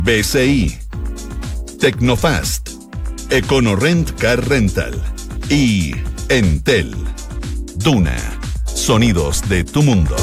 BCI, Tecnofast, Econorrent Car Rental y Entel. Duna, sonidos de tu mundo.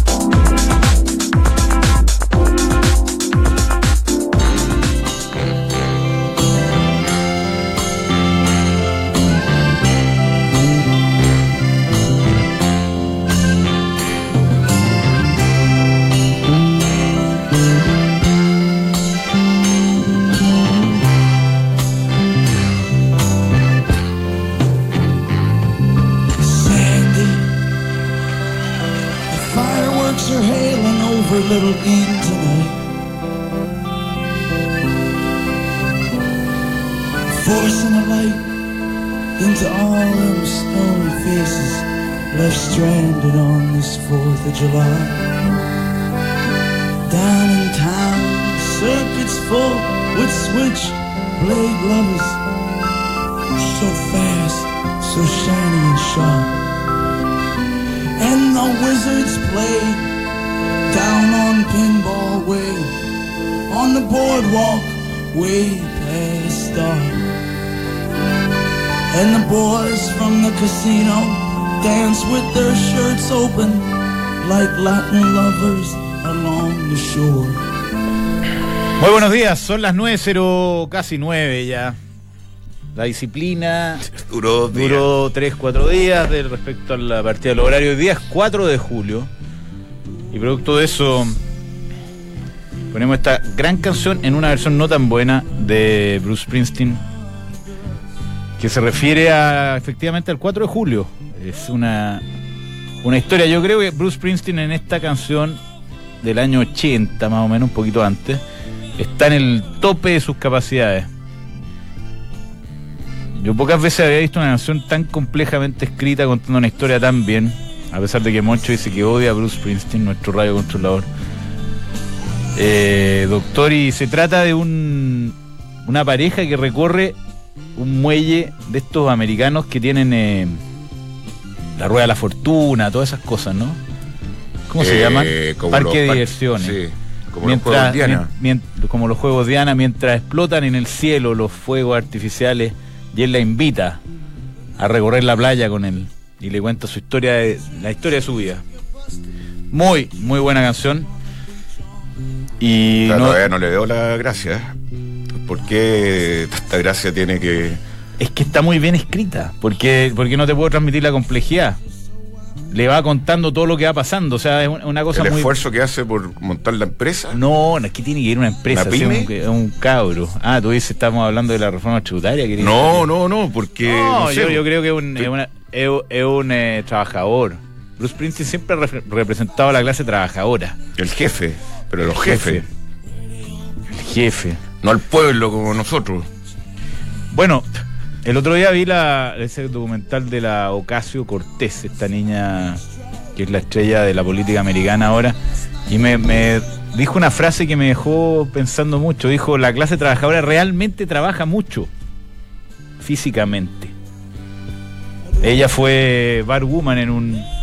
Little Eden tonight, forcing a light into all them stony faces left stranded on this 4th of July. Down in town, circuits full with switchblade lovers, so fast, so shiny and sharp, and the wizards played down on Pinball Way, on the boardwalk, way past dark. And the boys from the casino dance with their shirts open, like Latin lovers along the shore. Muy buenos días, son las 9:00, casi 9 ya. La disciplina duró 3-4 días respecto a la partida del horario. Hoy día es 4 de julio. Y producto de eso ponemos esta gran canción en una versión no tan buena de Bruce Springsteen, que se refiere efectivamente al 4 de julio. Es una historia. Yo creo que Bruce Springsteen en esta canción del año 80, más o menos, un poquito antes, está en el tope de sus capacidades. Yo pocas veces había visto una canción tan complejamente escrita, contando una historia tan bien. A pesar de que Moncho dice que odia a Bruce Springsteen, nuestro radiocontrolador. Doctor, y se trata de una pareja que recorre un muelle de estos americanos que tienen la Rueda de la Fortuna, todas esas cosas, ¿no? ¿Cómo se llaman? Parque de diversiones. Sí, como los Juegos Diana. Como los Juegos Diana, mientras explotan en el cielo los fuegos artificiales, y él la invita a recorrer la playa con él. Y le cuenta la historia de su vida. Muy, muy buena canción. Y todavía no le veo la gracia. ¿Por qué esta gracia tiene que...? Es que está muy bien escrita. Porque no te puedo transmitir la complejidad. Le va contando todo lo que va pasando. O sea, es una cosa ¿El muy... esfuerzo que hace por montar la empresa? No, es que tiene que ir una empresa. ¿Una pyme? Es un cabro. Tú dices, estamos hablando de la reforma tributaria. No, porque... No, yo creo que es un trabajador. Bruce Springsteen siempre ha representado a la clase trabajadora. El jefe, pero los jefes. El jefe. No al pueblo como nosotros. Bueno, el otro día vi ese documental de la Ocasio-Cortez, esta niña que es la estrella de la política americana ahora, y me dijo una frase que me dejó pensando mucho. Dijo, la clase trabajadora realmente trabaja mucho, físicamente. Ella fue barwoman en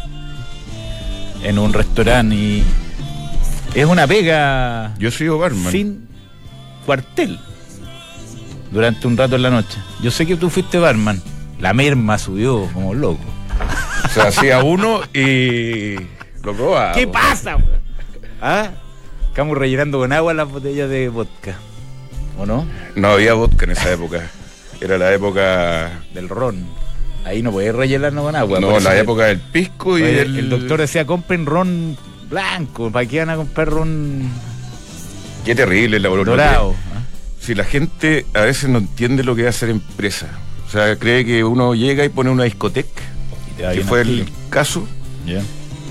un restaurante y es una pega. Yo soy barman sin cuartel durante un rato en la noche. Yo sé que tú fuiste barman. La merma subió como loco. O sea, hacía uno y lo probaba. ¿Qué pasa? Estamos rellenando con agua las botellas de vodka, ¿o no? No había vodka en esa época. Era la época del ron. Ahí no podés rellenarlo con agua. No, la época del pisco y el doctor decía, compren ron blanco. ¿Para qué van a comprar ron? Qué terrible la dorado. Si la gente a veces no entiende lo que es hacer empresa. O sea, cree que uno llega y pone una discoteca, que fue el caso. Yeah.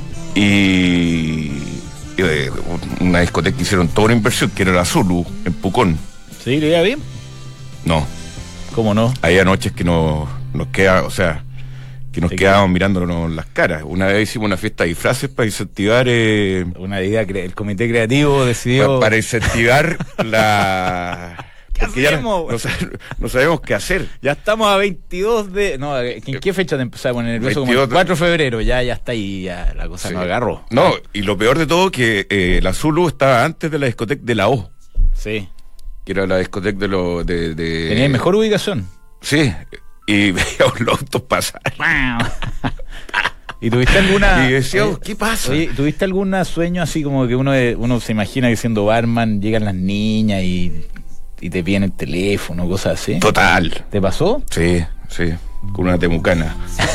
Y una discoteca que hicieron toda una inversión, que era la Zulu, en Pucón. ¿Sí? ¿Le iba bien? No. ¿Cómo no? Había noches que nos queda, o sea, que nos quedábamos mirándonos las caras. Una vez hicimos una fiesta de disfraces para incentivar... una idea, el comité creativo decidió... Para incentivar la... Porque ya no sabemos qué hacer. Ya estamos a 22 de... No, ¿en qué fecha te empezás a poner nervioso? Como el 4 de febrero, ya está ahí, ya la cosa nos agarró. No, y lo peor de todo que la Zulu estaba antes de la discoteca de la O. Sí. que era la discoteca de... Tenía mejor ubicación. Sí, y veíamos los autos pasar. ¿Y tuviste alguna... Y decíamos, ¿qué pasa? Oye, ¿tuviste algún sueño así como que uno se imagina que siendo barman llegan las niñas y te piden el teléfono, cosas así? Total. ¿Te pasó? Sí, con una temucana.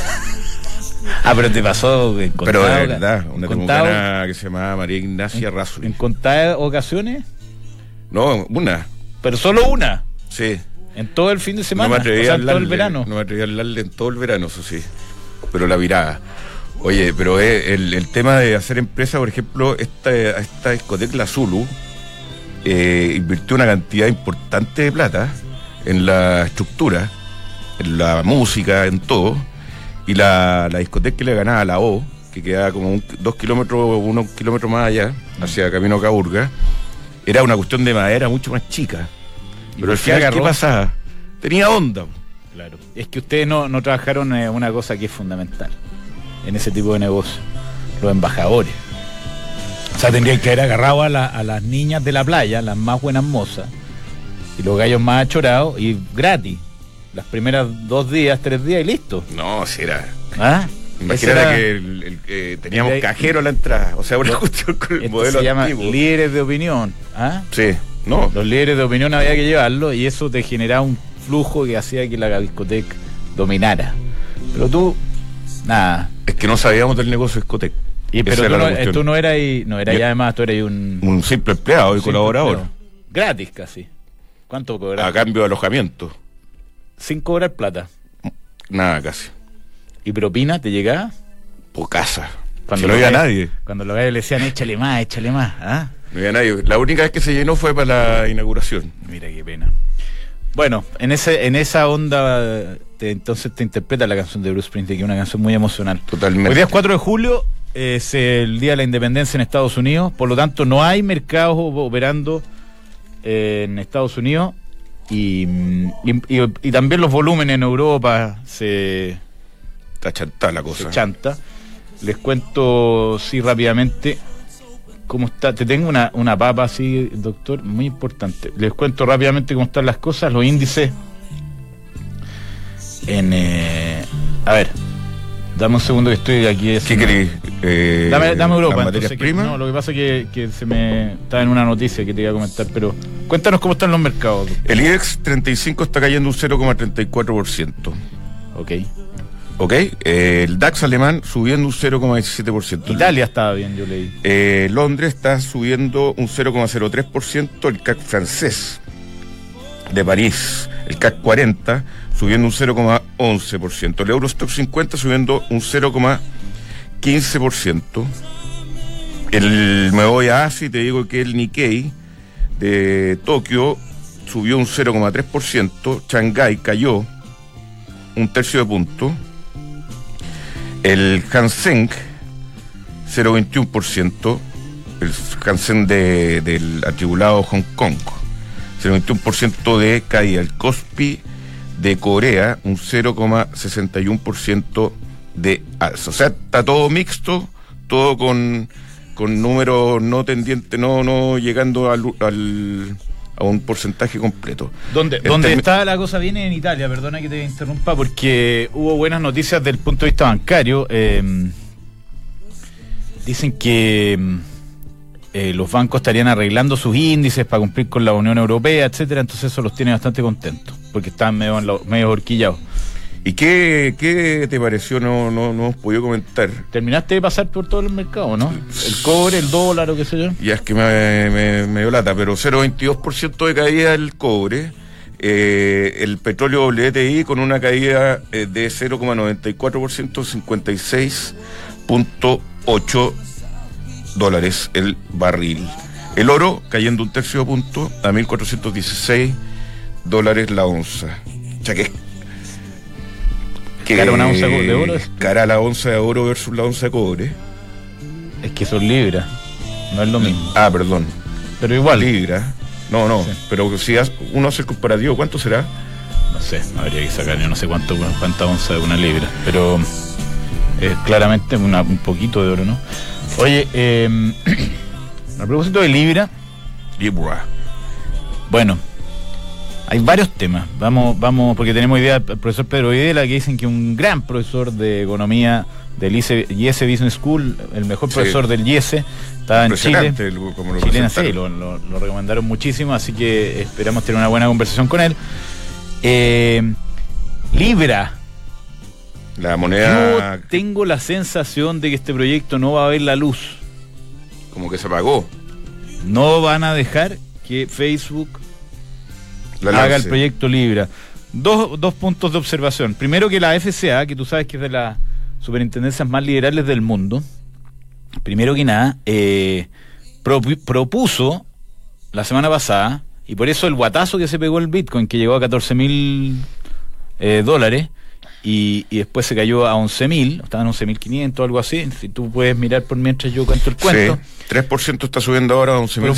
Pero te pasó en pero de verdad, una temucana que se llamaba María Ignacia Razzoli. ¿En contadas ocasiones? No, una. ¿Pero solo una? Sí. ¿En todo el fin de semana? No me atreví a en todo el verano. No me atreví a hablarle en todo el verano, eso sí. Pero la virada. Oye, pero el tema de hacer empresa, por ejemplo, esta discoteca, la Zulu, invirtió una cantidad importante de plata en la estructura, en la música, en todo. Y la discoteca que le ganaba a la O, que quedaba como 2 kilómetros, 1 kilómetro más allá, hacia Camino Caburga, era una cuestión de madera mucho más chica. Pero al final, ¿qué pasaba? Tenía onda. Claro. Es que ustedes no trabajaron una cosa que es fundamental en ese tipo de negocio: los embajadores. O sea, tendrían que haber agarrado a las niñas de la playa, las más buenas mozas, y los gallos más achorados, y gratis. Las primeras 2 días, 3 días y listo. No, si era... Imagínate que teníamos cajero a la entrada. O sea, una cuestión con el modelo se llama antiguo. Líderes de opinión. Sí, no. Los líderes de opinión había que llevarlo, y eso te generaba un flujo que hacía que la discoteca dominara. Pero tú, nada. Es que no sabíamos del negocio discoteca. Pero tú no eras ya además, tú eras un simple empleado y colaborador. Gratis casi. ¿Cuánto cobrabas? A cambio de alojamiento. Sin cobrar plata. Nada, casi. ¿Y propina te llegaba? Por casa. Cuando no había nadie. Cuando los gallos le decían, échale más. No había nadie. La única vez que se llenó fue para la inauguración. Mira qué pena. Bueno, en esa onda entonces te interpreta la canción de Bruce Springsteen, que es una canción muy emocional. Totalmente. Hoy día es 4 de julio, es el Día de la Independencia en Estados Unidos, por lo tanto no hay mercados operando en Estados Unidos. Y también los volúmenes en Europa está chantada la cosa. Se chanta. Les cuento rápidamente cómo está. Te tengo una papa así, doctor, muy importante. Les cuento rápidamente cómo están las cosas, los índices a ver, dame un segundo que estoy aquí. ¿Qué querés? Dame Europa. ¿Las materias primas? No, lo que pasa es que se me estaba en una noticia que te iba a comentar, pero cuéntanos cómo están los mercados. El IBEX 35 está cayendo un 0,34%. Ok. El DAX alemán subiendo un 0,17%. Italia estaba bien, yo leí. Londres está subiendo un 0,03%. El CAC francés de París, el CAC 40, subiendo un 0,11%. El Eurostock 50 subiendo un 0,15%. Me voy a Asia y te digo que el Nikkei de Tokio subió un 0,3%. Shanghái cayó un tercio de punto. El Hang-Seng 0,21%. El Hang-Seng del atribulado Hong Kong 0,21% de caída. El Kospi de Corea un 0,61% de alza. O sea, está todo mixto, todo con números no tendientes, no llegando a un porcentaje completo. ¿Dónde está la cosa bien en Italia? Perdona que te interrumpa, porque hubo buenas noticias desde el punto de vista bancario. Dicen que los bancos estarían arreglando sus índices para cumplir con la Unión Europea, etcétera, entonces eso los tiene bastante contentos, porque están medio horquillados. ¿Y qué te pareció? No hemos podido comentar. Terminaste de pasar por todo el mercado, ¿no? El cobre, el dólar o qué sé yo. Ya es que me dio lata, pero 0,22% de caída del cobre. El petróleo WTI con una caída de 0,94%, 56.8 dólares el barril. El oro cayendo un tercio de punto a 1.416 dólares la onza. O sea que cara una onza de oro. Cara la onza de oro versus la onza de cobre. Es que son libras, no es lo mismo. Perdón. Pero igual. Libra. No, sí. Pero si uno hace el comparativo, ¿cuánto será? No sé, habría que sacar, yo no sé cuánta onza de una libra, pero claramente un poquito de oro, ¿no? Oye, a propósito de libra. Libra. Bueno, Hay varios temas. Vamos, porque tenemos idea del profesor Pedro Videla, que dicen que un gran profesor de economía del IESE Business School, el mejor profesor del IESE, estaba en Chile. Como lo Chilena, sí, lo recomendaron muchísimo, así que esperamos tener una buena conversación con él. Libra. La moneda. Yo tengo la sensación de que este proyecto no va a ver la luz. Como que se apagó. No van a dejar que Facebook haga el proyecto Libra. Dos puntos de observación. Primero, que la FCA, que tú sabes que es de las superintendencias más liberales del mundo, primero que nada, propuso la semana pasada, y por eso el guatazo que se pegó el Bitcoin, que llegó a $14,000, y después se cayó a 11.000, estaban 11.500, algo así. Si tú puedes mirar por mientras yo cuento el cuento. Sí, 3% está subiendo ahora a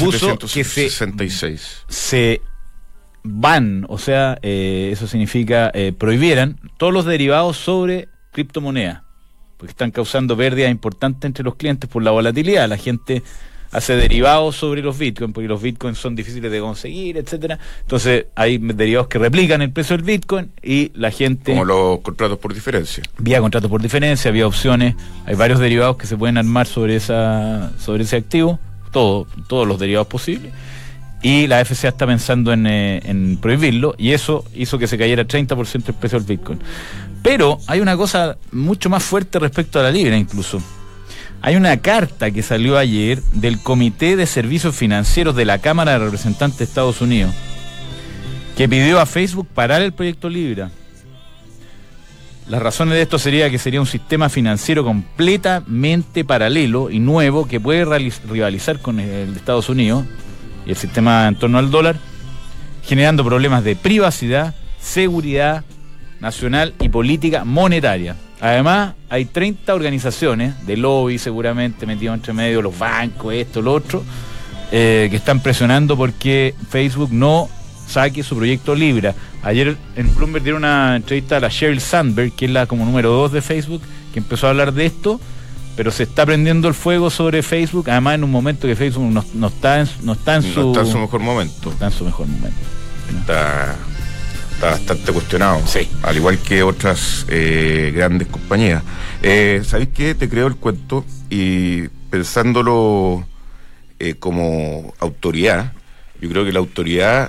11.766. Se van, o sea, eso significa prohibieran todos los derivados sobre criptomonedas, porque están causando pérdidas importantes entre los clientes por la volatilidad. La gente hace derivados sobre los bitcoins, porque los bitcoins son difíciles de conseguir, etcétera. Entonces hay derivados que replican el precio del bitcoin y la gente... Como los contratos por diferencia. Vía contratos por diferencia, vía opciones. Hay varios derivados que se pueden armar sobre ese activo, todos los derivados posibles. Y la FCA está pensando en prohibirlo, y eso hizo que se cayera 30% el precio del bitcoin. Pero hay una cosa mucho más fuerte respecto a la Libra incluso. Hay una carta que salió ayer del Comité de Servicios Financieros de la Cámara de Representantes de Estados Unidos, que pidió a Facebook parar el proyecto Libra. Las razones de esto sería que sería un sistema financiero completamente paralelo y nuevo que puede rivalizar con el de Estados Unidos y el sistema en torno al dólar, generando problemas de privacidad, seguridad nacional y política monetaria. Además, hay 30 organizaciones de lobby seguramente metidos entre medio, los bancos, esto, lo otro, que están presionando porque Facebook no saque su proyecto Libra. Ayer en Bloomberg dieron una entrevista a la Sheryl Sandberg, que es la como número 2 de Facebook, que empezó a hablar de esto, pero se está prendiendo el fuego sobre Facebook, además en un momento que Facebook no está en su mejor momento. No está en su mejor momento. Está bastante cuestionado, sí, al igual que otras grandes compañías. ¿Sabéis qué? Te creo el cuento, y pensándolo como autoridad, yo creo que la autoridad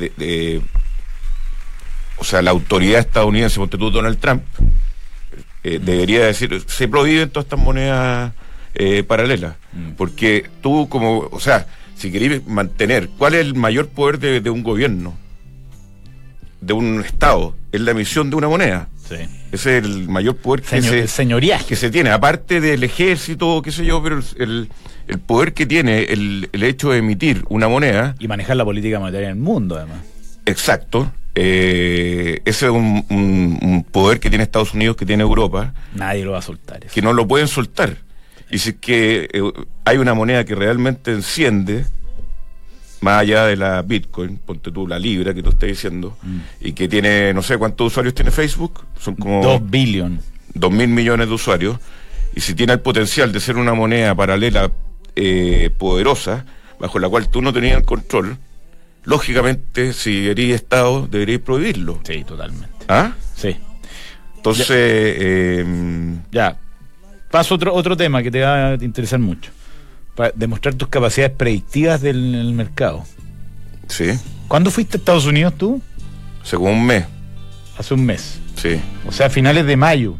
la autoridad estadounidense, ponte tú, Donald Trump, debería decir, se prohíben todas estas monedas paralelas, porque tú si querés mantener, ¿cuál es el mayor poder de un gobierno, de un Estado? Es la emisión de una moneda. Sí. Ese es el mayor poder señoriaje que se tiene, aparte del ejército, qué sé yo, pero el poder que tiene el hecho de emitir una moneda. Y manejar la política monetaria en el mundo, además. Exacto. Ese es un poder que tiene Estados Unidos, que tiene Europa. Nadie lo va a soltar. Eso. Que no lo pueden soltar. Y si es que hay una moneda que realmente enciende, más allá de la Bitcoin, ponte tú la Libra que tú estás diciendo, y que tiene, no sé cuántos usuarios tiene Facebook, son como 2 billones. 2.000 millones de usuarios, y si tiene el potencial de ser una moneda paralela poderosa, bajo la cual tú no tenías el control, lógicamente, si eres Estado, deberías prohibirlo. Sí, totalmente. ¿Ah? Sí. Entonces... Ya. Paso otro tema que te va a interesar mucho. Para demostrar tus capacidades predictivas del mercado. Sí. ¿Cuándo fuiste a Estados Unidos tú? Según un mes. Hace un mes. Sí. O sea, a finales de mayo.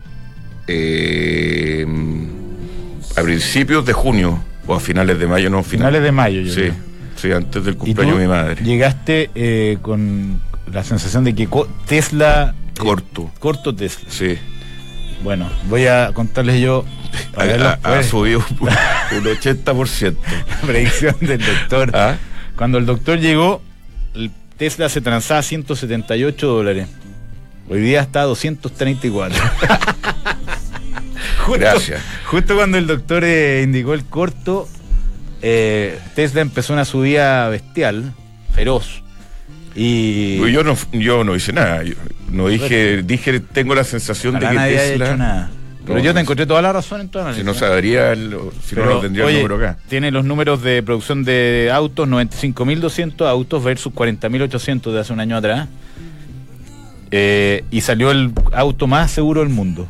A principios de junio, o a finales de mayo, no, finales de mayo, yo creo. Sí, antes del cumpleaños de mi madre. Llegaste con la sensación de que Tesla... Corto Tesla. Sí. Bueno, voy a contarles yo... Ha subido un 80%. La predicción del doctor. ¿Ah? Cuando el doctor llegó, el Tesla se transaba a $178. Hoy día está a 234. Gracias. Justo cuando el doctor indicó el corto, Tesla empezó una subida bestial, feroz. Y yo no hice nada. Dije, tengo la sensación de que nadie Tesla... ha hecho nada. Pero yo te encontré toda la razón en tu análisis. Si no sabría, si no lo tendría el número acá. Tiene los números de producción de autos, 95.200 autos versus 40.800 de hace un año atrás. Y salió el auto más seguro del mundo.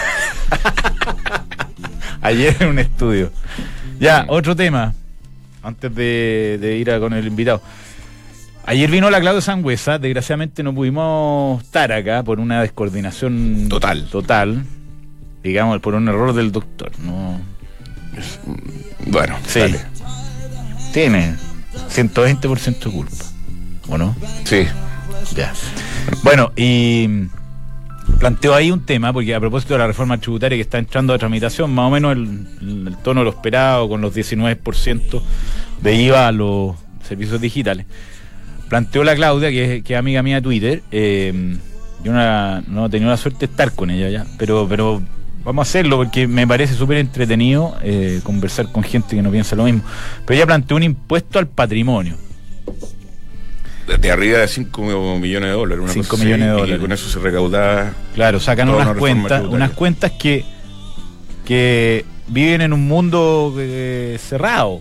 Ayer en un estudio. Ya, otro tema, antes de ir con el invitado. Ayer vino la Claudia Sangüesa, desgraciadamente no pudimos estar acá por una descoordinación total, digamos, por un error del doctor. No. Bueno, sí. Dale. Tiene 120% de culpa, ¿o no? Sí. Ya. Bueno, y planteo ahí un tema, porque a propósito de la reforma tributaria que está entrando a tramitación, más o menos el tono de lo esperado, con los 19% de IVA a los servicios digitales. Planteó la Claudia, que es amiga mía de Twitter. Yo no he tenido la suerte de estar con ella ya, pero vamos a hacerlo porque me parece súper entretenido conversar con gente que no piensa lo mismo. Pero ella planteó un impuesto al patrimonio. De arriba de 5 millones de dólares. 5 millones de dólares. Y con eso se recaudaba. Claro, sacan unas cuentas que viven en un mundo cerrado.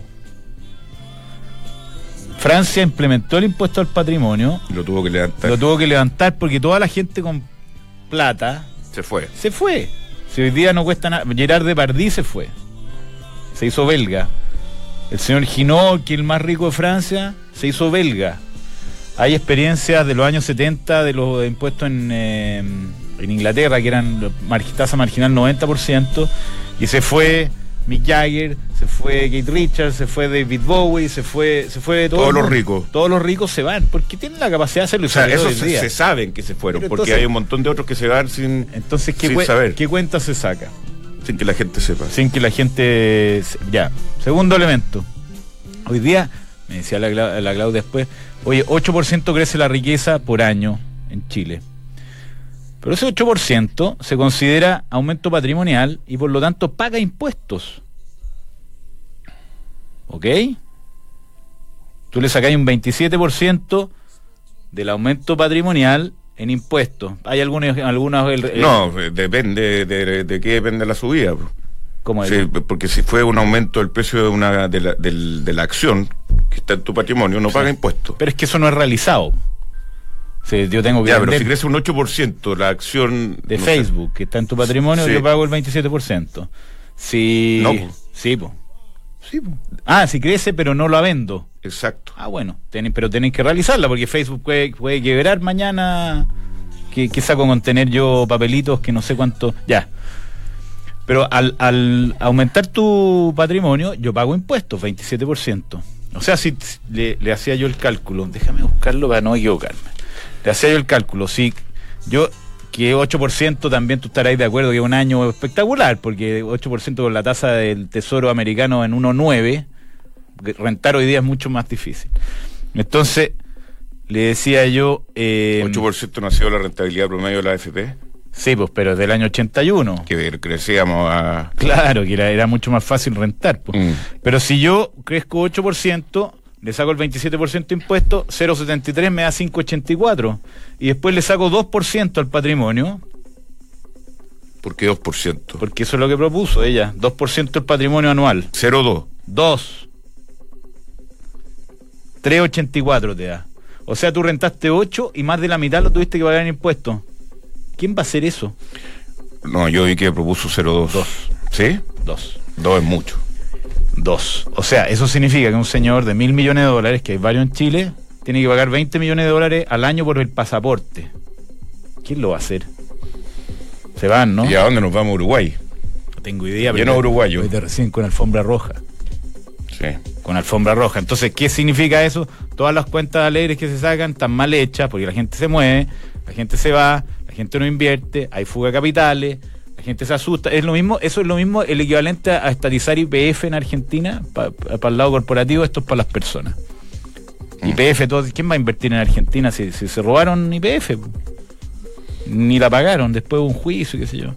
Francia implementó el impuesto al patrimonio. Y lo tuvo que levantar. Lo tuvo que levantar porque toda la gente con plata se fue. Si hoy día no cuesta nada. Gerard Depardieu se fue. Se hizo belga. El señor Hinault, que es el más rico de Francia, se hizo belga. Hay experiencias de los años 70 de los impuestos en Inglaterra, que eran tasa marginal 90%, y se fue Mick Jagger, se fue Keith Richards, se fue David Bowie, se fue todos los ricos. Todos los ricos se van, porque tienen la capacidad de hacerlo. O sea, esos se saben que se fueron, pero porque entonces, hay un montón de otros que se van sin saber. ¿Qué cuenta se saca? Sin que la gente sepa. Sin que la gente... Ya. Segundo elemento. Hoy día, me decía la Claudia después, oye, 8% crece la riqueza por año en Chile. Pero ese 8% se considera aumento patrimonial y por lo tanto paga impuestos. ¿Ok? Tú le sacáis un 27% del aumento patrimonial en impuestos. ¿Hay algunos No, depende de qué depende la subida. ¿Cómo es? Sí, porque si fue un aumento del precio de la acción que está en tu patrimonio, no paga impuestos. Pero es que eso no es realizado. Sí, yo tengo que pero si crece un 8% la acción de Facebook, que está en tu patrimonio, yo pago el 27%. Si... No, sí, po. Si crece, pero no la vendo. Exacto. Bueno, pero tenéis que realizarla, porque Facebook puede quebrar mañana. ¿Qué saco con tener yo papelitos que no sé cuánto? Ya. Pero al aumentar tu patrimonio, yo pago impuestos, 27%. O sea, si le hacía yo el cálculo, déjame buscarlo para no equivocarme. Le hacía yo el cálculo, sí, que 8% también tú estarás de acuerdo que es un año espectacular, porque 8% con la tasa del Tesoro americano en 1,9, rentar hoy día es mucho más difícil. Entonces, le decía yo... 8% no ha sido la rentabilidad promedio de la AFP. Sí, pues, pero desde el año 81. Que crecíamos a... Claro, que era mucho más fácil rentar. Pues. Pero si yo crezco 8%... le saco el 27% de impuesto, 0,73 me da 5,84. Y después le saco 2% al patrimonio. ¿Por qué 2%? Porque eso es lo que propuso ella. 2% del patrimonio anual. 0,2. 2. 3,84 te da. O sea, tú rentaste 8 y más de la mitad lo tuviste que pagar en impuestos. ¿Quién va a hacer eso? No, yo vi que propuso 0,2. 2. ¿Sí? 2. 2 es mucho. 2. O sea, eso significa que un señor de $1.000 millones, que hay varios en Chile, tiene que pagar $20 millones al año por el pasaporte. ¿Quién lo va a hacer? Se van, ¿no? ¿Y a dónde nos vamos? Uruguay. No tengo idea. Lleno de uruguayos. De recién con alfombra roja. Sí. Con alfombra roja. Entonces, ¿qué significa eso? Todas las cuentas alegres que se sacan están mal hechas porque la gente se mueve, la gente se va, la gente no invierte, hay fuga de capitales. La gente se asusta. Es lo mismo, eso es lo mismo, el equivalente a estatizar YPF en Argentina, para el lado corporativo, esto es para las personas. YPF, ¿quién va a invertir en Argentina si se robaron YPF? Ni la pagaron, después hubo un juicio, qué sé yo.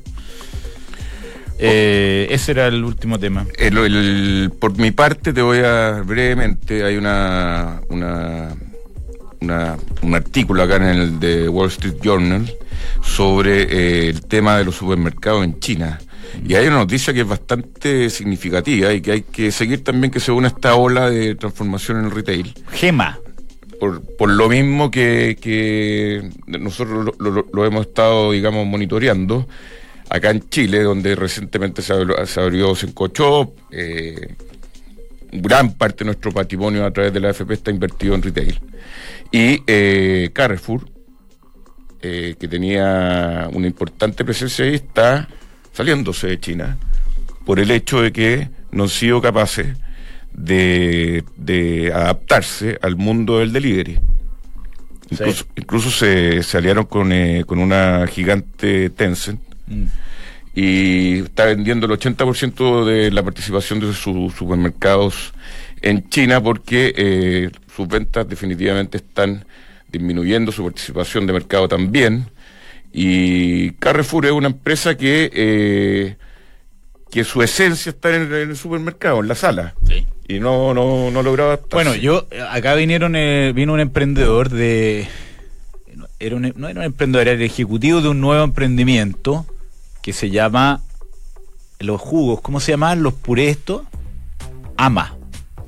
Ese era el último tema. Por mi parte te voy a brevemente, hay un artículo acá en el de Wall Street Journal sobre el tema de los supermercados en China. Y hay una noticia que es bastante significativa y que hay que seguir también, que se une a esta ola de transformación en el retail. Gema. Por lo mismo que nosotros lo hemos estado, digamos, monitoreando acá en Chile, donde recientemente se abrió Cinco Shop. Gran parte de nuestro patrimonio a través de la AFP está invertido en retail. Y Carrefour, que tenía una importante presencia ahí, está saliéndose de China por el hecho de que no han sido capaces de adaptarse al mundo del delivery. Incluso se aliaron con una gigante Tencent y está vendiendo el 80% de la participación de sus supermercados en China porque sus ventas definitivamente están disminuyendo, su participación de mercado también. Y Carrefour es una empresa que su esencia está en el supermercado, en la sala. Sí. Y no lograba adaptarse. Bueno, acá vino un emprendedor no era un emprendedor, era el ejecutivo de un nuevo emprendimiento que se llama los jugos, ¿cómo se llaman? Los purés estos, Ama.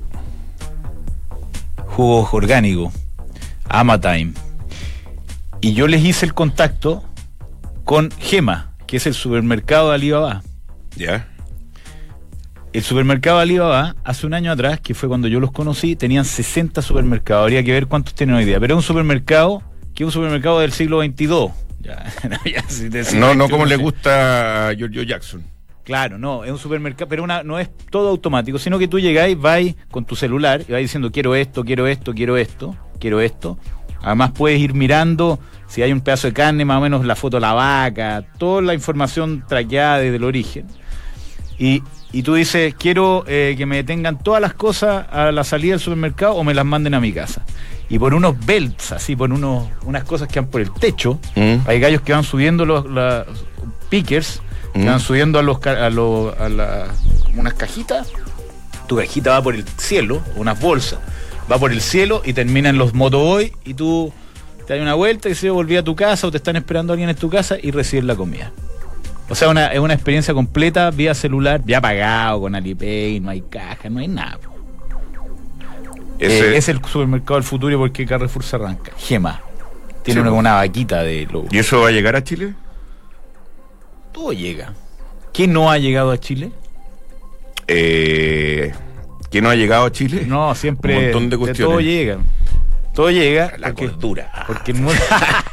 Jugos orgánicos, Ama Time. Y yo les hice el contacto con Gema, que es el supermercado de Alibaba. Ya. El supermercado de Alibaba, hace un año atrás, que fue cuando yo los conocí, tenían 60 supermercados. Habría que ver cuántos tienen hoy día. Pero es un supermercado que es un supermercado del siglo XXII. No como le gusta a Giorgio Jackson. Claro, no, es un supermercado, pero no es todo automático, sino que tú llegáis, vais con tu celular y vais diciendo quiero esto, quiero esto, quiero esto, quiero esto. Además puedes ir mirando si hay un pedazo de carne, más o menos la foto de la vaca, toda la información traqueada desde el origen. Y tú dices, quiero que me detengan todas las cosas a la salida del supermercado o me las manden a mi casa. Y por unos belts, así, por unas cosas que van por el techo, hay gallos que van subiendo los pickers, que van subiendo unas cajitas. Tu cajita va por el cielo, unas bolsas, va por el cielo y termina en los motoboy y tú te das una vuelta y se volví a tu casa o te están esperando alguien en tu casa y recibes la comida. O sea, es una experiencia completa vía celular, ya pagado, con Alipay, no hay caja, no hay nada. Es el supermercado del futuro porque Carrefour se arranca. Gema. Tiene una vaquita de logo. ¿Y eso va a llegar a Chile? Todo llega. ¿Qué no ha llegado a Chile? ¿Qué no ha llegado a Chile? No, siempre. Un montón de cuestiones. Todo llega. Todo llega. La cultura. Porque el mundo...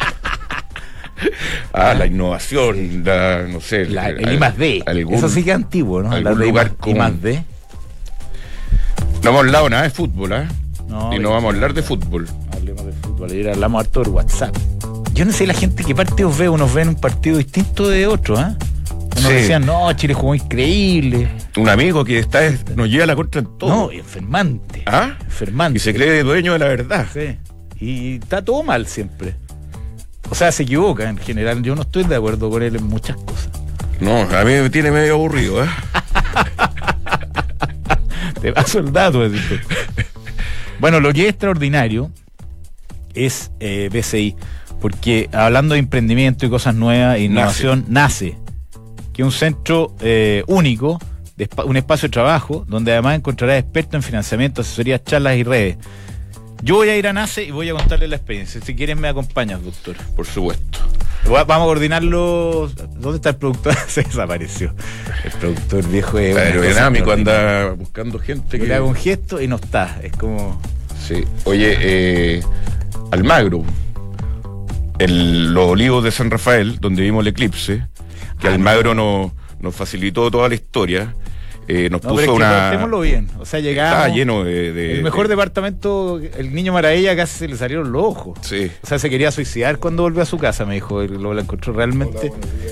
la innovación, no sé. El I+D. Eso sí que es antiguo, ¿no? Algún lugar I+D. No hemos hablado nada de fútbol, ¿eh? No, y no vamos a hablar de fútbol. Hablemos de fútbol. Ayer hablamos harto del WhatsApp. Yo no sé la gente qué partidos ve. Unos ven un partido distinto de otro, ¿eh? Unos decían, no, Chile jugó increíble. Un amigo que nos lleva la contra en todo. No, enfermante. ¿Ah? Enfermante. Y se cree dueño de la verdad. Sí. Y está todo mal siempre. O sea, se equivoca en general. Yo no estoy de acuerdo con él en muchas cosas. No, a mí me tiene medio aburrido, ¿eh? Te paso el dato. Bueno, lo que es extraordinario es BCI, porque hablando de emprendimiento y cosas nuevas, innovación, nace que es un centro único, un espacio de trabajo, donde además encontrarás expertos en financiamiento, asesorías, charlas y redes. Yo voy a ir a NACE y voy a contarles la experiencia. Si quieren me acompañas, doctor. Por supuesto. Vamos a coordinarlo. ¿Dónde está el productor? Se desapareció. El productor viejo es aerodinámico, anda buscando gente. Que le hago un gesto y no está. Es como... Sí. Oye, Almagro, los Olivos de San Rafael, donde vimos el eclipse, que Almagro nos facilitó toda la historia. Nos puso contémoslo bien. O sea, llegamos. Estaba lleno de el mejor departamento, el Niño Maravilla, casi se le salieron los ojos. Sí. O sea, se quería suicidar cuando volvió a su casa, me dijo. La encontró realmente.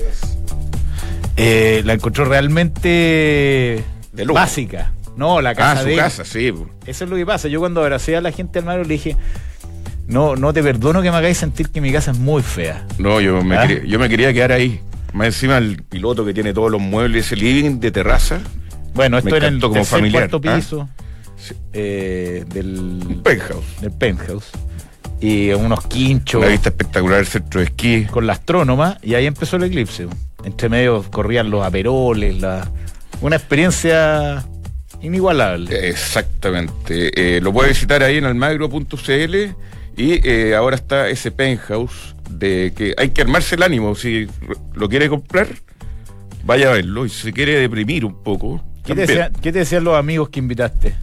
La encontró realmente de lujo. Básica. No, la casa su de casa, sí. Eso es lo que pasa. Yo cuando abracé a la gente del Almagro le dije, no te perdono que me hagáis sentir que mi casa es muy fea. No, yo me quería quedar ahí. Más encima el piloto que tiene todos los muebles, ese living de terraza. Bueno, esto era en el como familiar, cuarto piso sí. Del penthouse. Y unos quinchos. Una vista espectacular del centro de esquí. Con la astrónoma, y ahí empezó el eclipse. entre medio corrían los aperoles, una experiencia inigualable. Exactamente. Lo puede visitar ahí en almagro.cl y ahora está ese penthouse de que hay que armarse el ánimo. Si lo quiere comprar, vaya a verlo. Y si se quiere deprimir un poco... ¿Qué te decían los amigos que invitaste?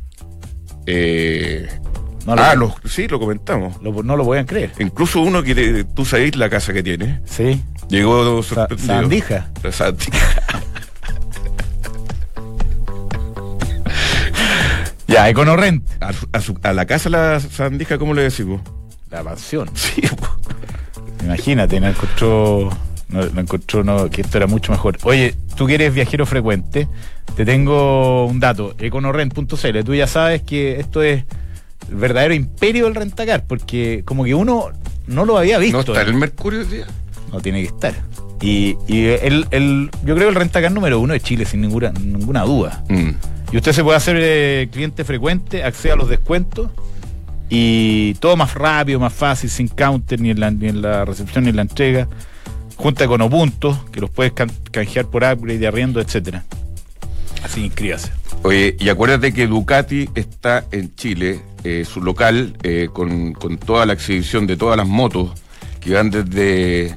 Sí, lo comentamos. No lo podían creer. Incluso uno que tú sabés la casa que tiene. Sí. Llegó sorprendido. Sandija. La Sandija. Ya, EconoRent. A la casa la Sandija, ¿cómo le decimos? La mansión. Sí. Imagínate, no encontró que esto era mucho mejor. Oye, tú que eres viajero frecuente, te tengo un dato, econorent.cl. Tú ya sabes que esto es el verdadero imperio del rentacar, porque como que uno no lo había visto. ¿No está en el Mercurio hoy día? No tiene que estar. Y yo creo que el rentacar número 1 de Chile, sin ninguna duda. Y usted se puede hacer cliente frecuente, accede a los descuentos y todo más rápido, más fácil, sin counter, ni en la recepción ni en la entrega. Junta con puntos que los puedes canjear por upgrade de arriendo, etcétera. Así que inscríbase. Oye, y acuérdate que Ducati está en Chile, su local, con toda la exhibición de todas las motos que van desde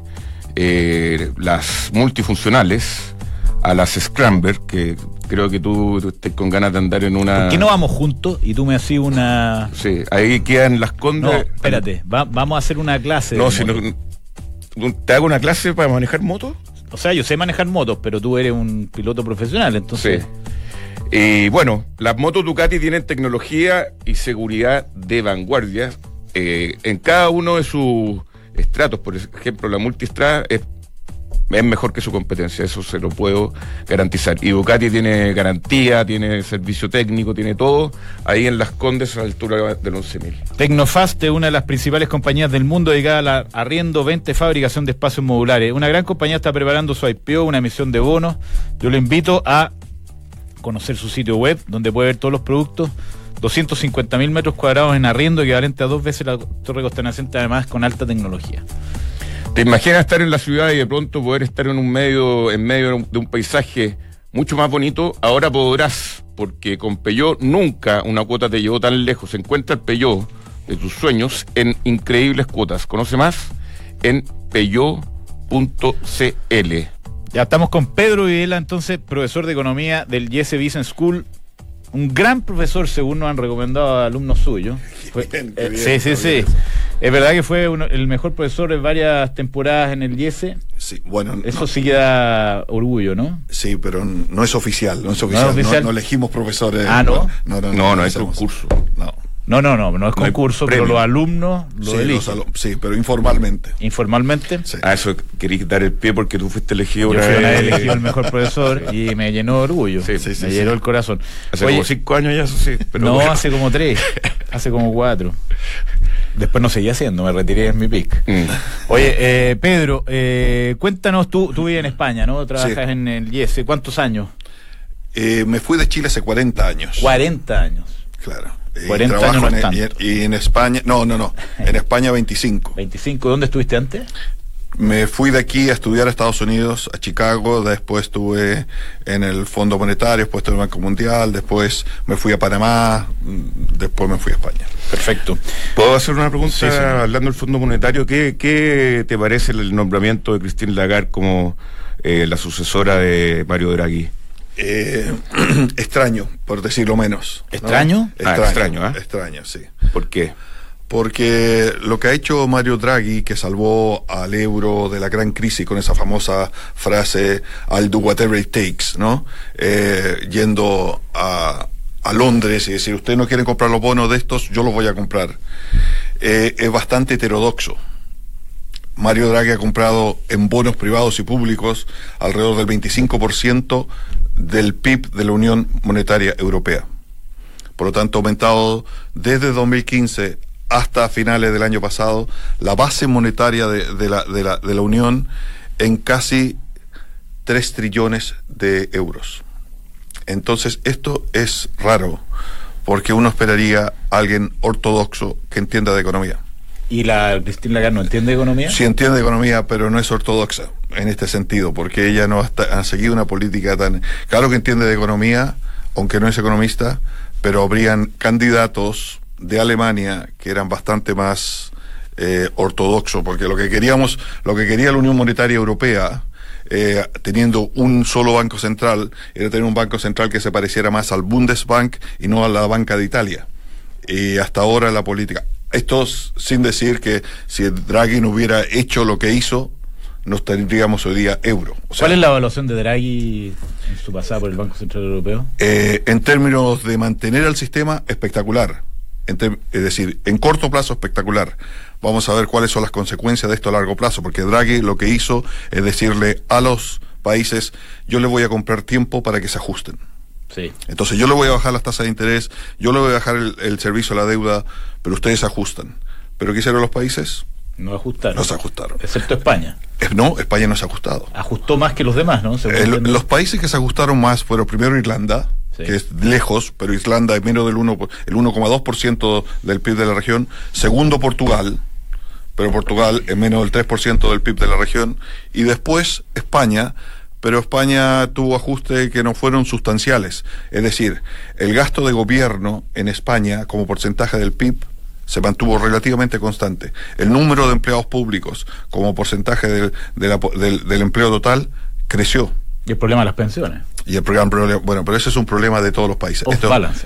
las multifuncionales a las Scrambler, que creo que tú estés con ganas de andar en una... ¿Por qué no vamos juntos y tú me haces una...? Sí, ahí quedan las Condes... No, espérate, vamos a hacer una clase. No, si no... ¿Te hago una clase para manejar motos? O sea, yo sé manejar motos, pero tú eres un piloto profesional, entonces... Sí. Y bueno, las motos Ducati tienen tecnología y seguridad de vanguardia en cada uno de sus estratos. Por ejemplo, la Multistrada es mejor que su competencia, eso se lo puedo garantizar. Y Ducati tiene garantía, tiene servicio técnico, tiene todo ahí en Las Condes a la altura del 11.000. Tecnofast es una de las principales compañías del mundo dedicada al arriendo, venta y fabricación de espacios modulares. Una gran compañía está preparando su IPO, una emisión de bonos. Yo le invito a conocer su sitio web, donde puede ver todos los productos. 250.000 metros cuadrados en arriendo, equivalente a 2 veces la Torre Costa Naciente, además con alta tecnología. ¿Te imaginas estar en la ciudad y de pronto poder estar en medio de un paisaje mucho más bonito? Ahora podrás, porque con Peugeot nunca una cuota te llevó tan lejos. Encuentra el Peugeot de tus sueños en increíbles cuotas. Conoce más en peugeot.cl. Ya estamos con Pedro Videla, entonces, profesor de economía del IESE Business School. Un gran profesor, según nos han recomendado a alumnos suyos. Sí. Es verdad que fue el mejor profesor en varias temporadas en el IESE. Sí, bueno. Eso sí que da orgullo, ¿no? Sí, pero no es oficial. No elegimos profesores. Ah, ¿no? No es concurso. No es concurso, pero los alumnos lo eligen. Sí, pero informalmente. ¿Informalmente? Sí. A eso quería dar el pie porque tú fuiste elegido. Yo fui una vez elegido el mejor profesor y me llenó de orgullo. Sí, me llenó el corazón. Hace como 5 años ya, eso sí. Pero no, bueno. Hace como 3. Hace como 4. Después no seguí haciendo, me retiré en mi pick. Oye, Pedro, cuéntanos, tú vives en España, ¿no? Trabajas en el IESE. ¿Cuántos años? Me fui de Chile hace 40 años. 40 años. Claro. 40 años no es tanto. Y en España, no. En España 25. 25, ¿dónde estuviste antes? Me fui de aquí a estudiar a Estados Unidos, a Chicago, después estuve en el Fondo Monetario, después estuve en el Banco Mundial, después me fui a Panamá, después me fui a España. Perfecto. ¿Puedo hacer una pregunta? Sí. Hablando del Fondo Monetario, ¿qué te parece el nombramiento de Christine Lagarde como la sucesora de Mario Draghi? Extraño, por decirlo menos, ¿no? ¿Extraño? Extraño, sí. ¿Por qué? Porque lo que ha hecho Mario Draghi, que salvó al euro de la gran crisis con esa famosa frase "I'll do whatever it takes", ¿no? Yendo a Londres y decir, usted no quiere comprar los bonos de estos, yo los voy a comprar. Es bastante heterodoxo. Mario Draghi ha comprado en bonos privados y públicos alrededor del 25% del PIB de la Unión Monetaria Europea. Por lo tanto, ha aumentado desde 2015 hasta finales del año pasado la base monetaria de la Unión en casi 3 trillones de euros. Entonces, esto es raro, porque uno esperaría a alguien ortodoxo que entienda de economía. ¿Y la Christine Lagarde no entiende de economía? Sí entiende de economía, pero no es ortodoxa en este sentido, porque ella no ha seguido una política tan... Claro que entiende de economía, aunque no es economista, pero habrían candidatos de Alemania que eran bastante más ortodoxos, porque lo que quería la Unión Monetaria Europea, teniendo un solo banco central, era tener un banco central que se pareciera más al Bundesbank y no a la Banca de Italia. Y hasta ahora la política... Esto sin decir que si Draghi no hubiera hecho lo que hizo, nos tendríamos hoy día euro. O sea, ¿cuál es la evaluación de Draghi en su pasada por el Banco Central Europeo? En términos de mantener el sistema, espectacular. Es decir, en corto plazo, espectacular. Vamos a ver cuáles son las consecuencias de esto a largo plazo, porque Draghi lo que hizo es decirle a los países, yo les voy a comprar tiempo para que se ajusten. Sí. Entonces yo le voy a bajar las tasas de interés, yo le voy a bajar el servicio a la deuda, pero ustedes se ajustan. ¿Pero qué hicieron los países? No ajustaron. No se ajustaron. Excepto España. No, España no se ha ajustado. Ajustó más que los demás, ¿no? Los países que se ajustaron más fueron primero Irlanda, sí, que es lejos, pero Irlanda es menos del 1,2% del PIB de la región. Segundo, Portugal, pero Portugal es menos del 3% del PIB de la región. Y después España, pero España tuvo ajustes que no fueron sustanciales. Es decir, el gasto de gobierno en España como porcentaje del PIB se mantuvo relativamente constante. El número de empleados públicos como porcentaje del empleo total creció. Y el problema de las pensiones. Y el programa, bueno, pero ese es un problema de todos los países. Off-balance.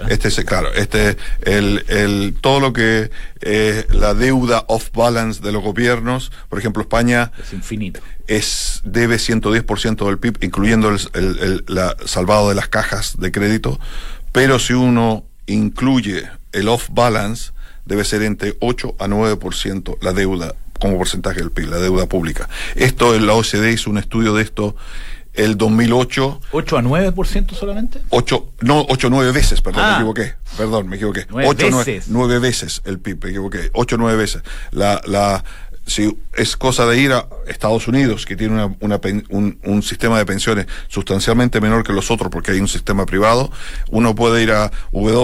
Todo lo que la deuda off-balance de los gobiernos, por ejemplo, España es infinito. Debe 110% del PIB, incluyendo el salvado de las cajas de crédito, pero si uno incluye el off-balance, debe ser entre 8 a 9% la deuda como porcentaje del PIB, la deuda pública. La OCDE hizo un estudio de esto el 2008. ¿8 a 9% solamente? 8 o 9 veces, perdón, me equivoqué. 9 veces el PIB, me equivoqué. 8 o 9 veces. Si es cosa de ir a Estados Unidos, que tiene un sistema de pensiones sustancialmente menor que los otros, porque hay un sistema privado, uno puede ir a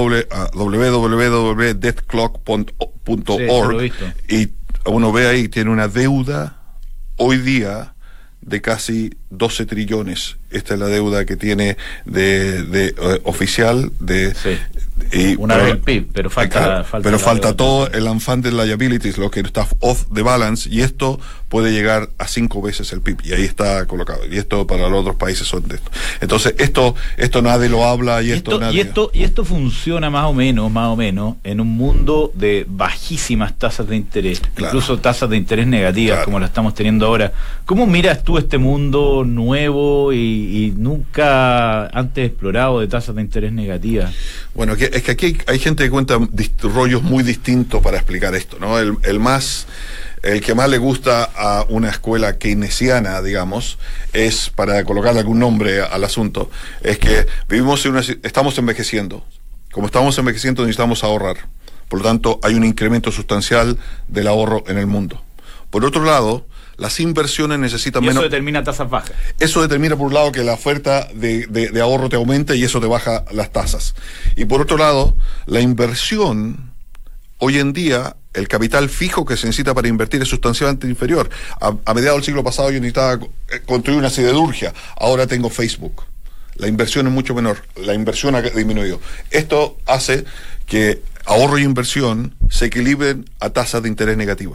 www.deathclock.org, sí, y uno ve ahí, tiene una deuda hoy día de casi 12 trillones. Esta es la deuda que tiene oficial de... Sí. Una vez el PIB, pero falta todo el unfunded liabilities, lo que está off the balance, y esto puede llegar a 5 veces el PIB, y ahí está colocado, y esto para los otros países son de esto. Entonces esto nadie lo habla, y esto funciona más o menos en un mundo de bajísimas tasas de interés, claro, incluso tasas de interés negativas, claro, como la estamos teniendo ahora. ¿Cómo miras tú este mundo nuevo y nunca antes explorado de tasas de interés negativas? Bueno, es que aquí hay gente que cuenta rollos muy distintos para explicar esto, ¿no? El que más le gusta a una escuela keynesiana, digamos, es, para colocarle algún nombre al asunto, es que estamos envejeciendo. Como estamos envejeciendo, necesitamos ahorrar. Por lo tanto, hay un incremento sustancial del ahorro en el mundo. Por otro lado, las inversiones necesitan menos... ¿Y eso determina tasas bajas? Eso determina, por un lado, que la oferta de ahorro te aumenta, y eso te baja las tasas. Y por otro lado, la inversión, hoy en día, el capital fijo que se necesita para invertir es sustancialmente inferior. A mediados del siglo pasado yo necesitaba construir una siderurgia. Ahora tengo Facebook. La inversión es mucho menor. La inversión ha disminuido. Esto hace que ahorro y inversión se equilibren a tasas de interés negativas.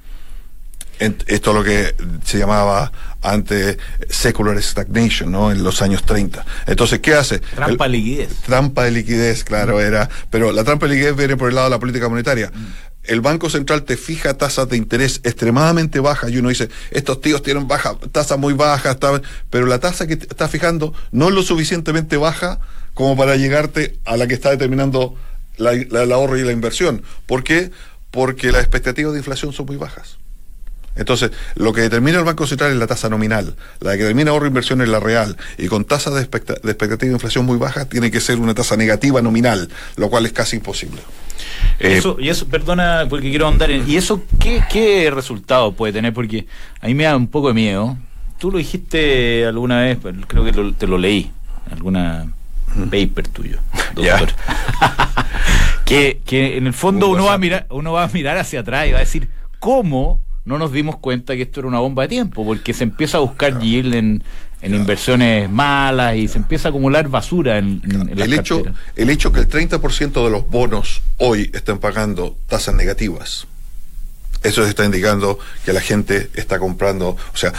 Esto es lo que se llamaba antes secular stagnation, ¿no? En los años 30. Entonces, ¿qué hace? Trampa de liquidez. Trampa de liquidez, claro, era. Pero la trampa de liquidez viene por el lado de la política monetaria. El Banco Central te fija tasas de interés extremadamente bajas, y uno dice, estos tíos tienen tasas muy bajas, pero la tasa que te está fijando no es lo suficientemente baja como para llegarte a la que está determinando el ahorro y la inversión. ¿Por qué? Porque las expectativas de inflación son muy bajas. Entonces, lo que determina el Banco Central es la tasa nominal, la que determina ahorro e inversión es la real, y con tasas de expectativa de inflación muy bajas tiene que ser una tasa negativa nominal, lo cual es casi imposible. Eso, perdona, porque quiero ahondar ¿y eso qué resultado puede tener? Porque a mí me da un poco de miedo. Tú lo dijiste alguna vez, creo que te lo leí, alguna paper tuyo, doctor. que en el fondo uno va a mirar hacia atrás y va a decir, cómo no nos dimos cuenta que esto era una bomba de tiempo, porque se empieza a buscar yield en inversiones malas y se empieza a acumular basura en las carteras. El hecho que el 30% de los bonos hoy están pagando tasas negativas, eso está indicando que la gente está comprando. O sea,